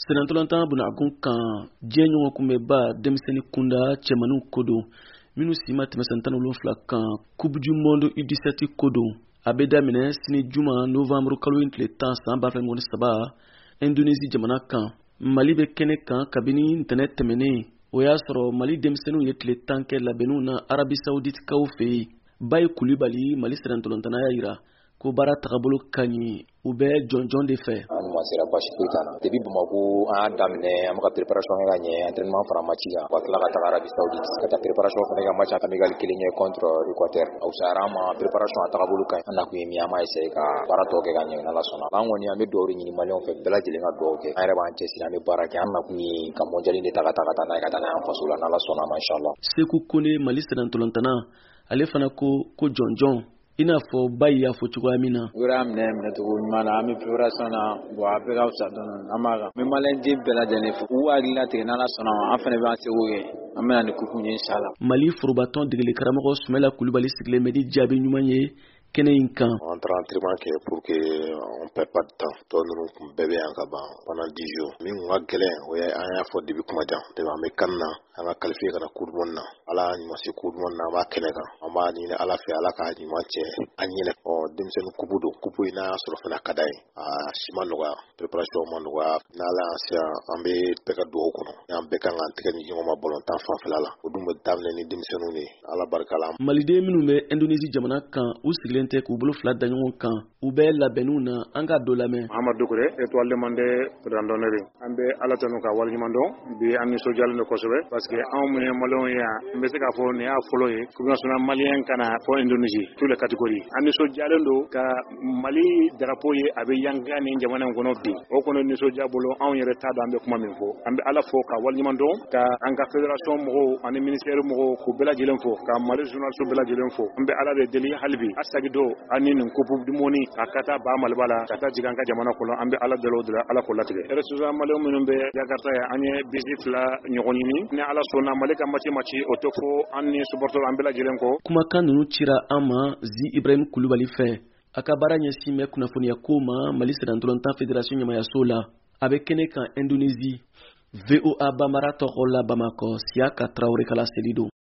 Senatolantan bunakun kan diɲɛ ɲɔgɔn kun bɛ ba denmisɛnnin kunda cɛmaninw ko don minnu si ma tɛmɛ san 17 kan Coupe du Monde U17 ko don a bɛ daminɛ sini juma novembre kalo in tile 10 san 2023 Indonésie jamana kan. Mali bɛ kɛnɛ kan kabini ntɛnɛ tɛmɛnen o y'a sɔrɔ Mali denmisɛnninw ye tile 10 kɛ labɛnniw na Arabie Saoudite kaw fɛ yen. Bayi Kulibali Mali senatolantana y'a jira ko baara tagabolo ka ɲi u bɛ jɔnjɔn de fɛ. Ma sera basi foyi t'an na depuis Bamako an y'a daminɛ an bɛ ka préparation kɛ ka ɲɛ entraînement fara match kan ka tila ka taga Arabie Saoudite ka taa préparation fana kɛ match amical kelen kɛ contre Équateur a fisayara an ma préparation a tagabolo ka ɲi an nakun ye min an m'a essayer ka baara tɔ kɛ ka ɲɛ n'Ala sɔnna an kɔni an bɛ dugawu ɲini maliyɛnw fɛ bɛɛ lajɛlen ka dugawu kɛ an yɛrɛ b'an cɛsiri an bɛ baara kɛ an nakun ye ka mondial de ta ka taa n'a ye ka taa n'a ye an faso la n'Ala sɔnna ma inchallah. Seku Kone Mali senatolantana ale fana ko jɔnjɔn i n'a fɔ Bayi y'a fɔ cogoya min na. U yɛrɛ y'a minɛ cogo ɲuman na an bɛ préparation na bon a bɛɛ ka fisa dɔɔnin an b'a kan n bɛ maliyɛnden bɛɛ lajɛlen fo u hakili latigɛ n'Ala sɔnna ma an fana b'an seko kɛ an bɛna ni kupu ɲɛ inchallah. Mali forobatɔn degeli karamɔgɔ Sumala Kulibali sigilen bɛ di jaabi ɲuman ye kɛnɛ in kan. On taara entraînement kɛ pour que on perd pas de temps tɔ ninnu kun bɛɛ bɛ yan ka ban pendant 10 jours min kun ka gɛlɛn o ye an y'a fɔ depuis kuma jan depuis an bɛ kan na an ka qualifier ka na Coupe du Monde na Ala y'a ɲuman se Coupe du Monde na an b'a kɛnɛ kan an b'a ɲini Ala fɛ Ala k'a ɲuman cɛ an ɲɛnɛ denmisɛnnin kupu don kupu in n'a y'a sɔrɔ fana ka d'a ye a si ma nɔgɔya préparation ma nɔgɔya n'Ala y'an se an bɛ bɛɛ ka dugawu kɔnɔ an bɛɛ kan k'an tɛgɛ di ɲɔgɔn ma ballontan fanfɛla la o dun bɛ daminɛ ni denmisɛnninw de Ala barika la. Maliden minnu bɛ Indonésie jamana kan u sigilen tɛ k'u bolo fila da ɲɔgɔn kan u bɛ labɛnniw na an ka dɔ lamɛn. Amadou Doucouré étoile demandé randonneur an bɛ Ala tanu ka waleɲuman dɔn bi an nisɔndiyalen don kosɛbɛ parce que anw minnu ye maliyɛnw ye yan n bɛ se k'a fɔ nin y'a fɔlɔ ye coupe nationale maliyɛn ka na fɔ Indonésie tous les catégories an nisɔndiyalen don ka Mali drapeau ye a bɛ yanga ni jamana in kɔnɔ bi o kɔnɔ nisɔndiya bolo anw yɛrɛ t'a dɔn an bɛ kuma min fɔ an bɛ Ala fɔ ka waleɲuman dɔn ka an ka fédération mɔgɔw ani ministère mɔgɔw k'u bɛɛ lajɛlen fɔ ka Mali journalistes bɛɛ lajɛlen fɔ an bɛ Ala de deli hali bi a sagido ani nin coupe du monde a ka taa ba Maliba la ka taa jigin an ka jamana kɔnɔ an bɛ Ala deli o de la Ala k'o latigɛ ressortissants maliyɛnw minnu bɛ Jakarta yan an ye bisi 2 ɲɔgɔn ɲini ni Ala sɔnna Mali ka match o tɛ fɔ an ni supporters an bɛɛ lajɛlen kɔ. Kumakan ninnu cira an ma Zi Ibrahim Kulibali fɛ a ka baara ɲɛsin bɛ kunnafoniya ko ma Mali senatolatan fédération ɲamayaso la a bɛ kɛnɛ kan Indonésie VOA Bambara tɔgɔ la Bamako Siaka Traoré Kala Selido.